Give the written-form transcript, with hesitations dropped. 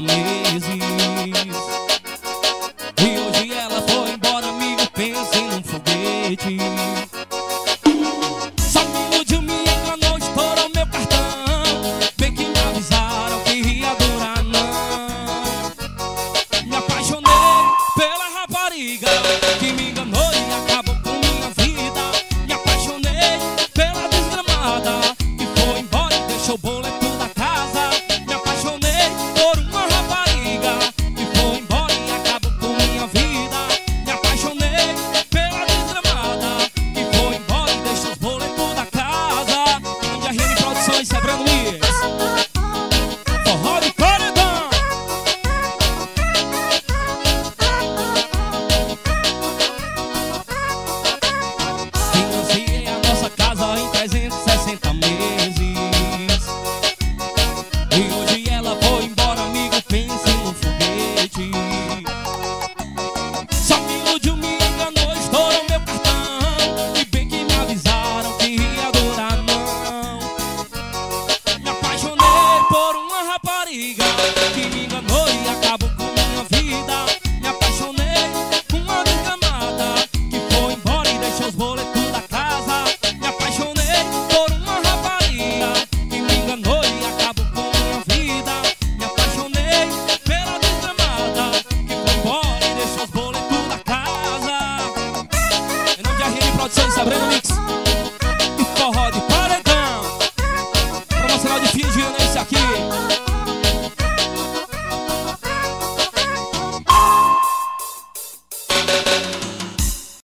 meses. E hoje ela foi embora, amigo, pensei num foguete. Só me iludiu, me enganou, estourou meu cartão. Bem que me avisaram que ia durar, não. Me apaixonei pela rapariga que me enganou e acabou com minha vida. Me apaixonei pela desgramada que foi embora e deixou o boleto da casa. Me apaixonei por uma rapariga que foi embora e acabou com minha vida. Me apaixonei pela desgramada que foi embora e deixou os boletos da casa. Grande RN Produções, Sebrano Luiz. Forró de paredão. Financiei a nossa casa em 360 meses. E hoje ela foi embora, amigo, pense no foguete. Só me iludiu, me enganou, estourou meu cartão. E bem que me avisaram que ia durar, não. Me apaixonei por uma rapariga que me enganou e acabou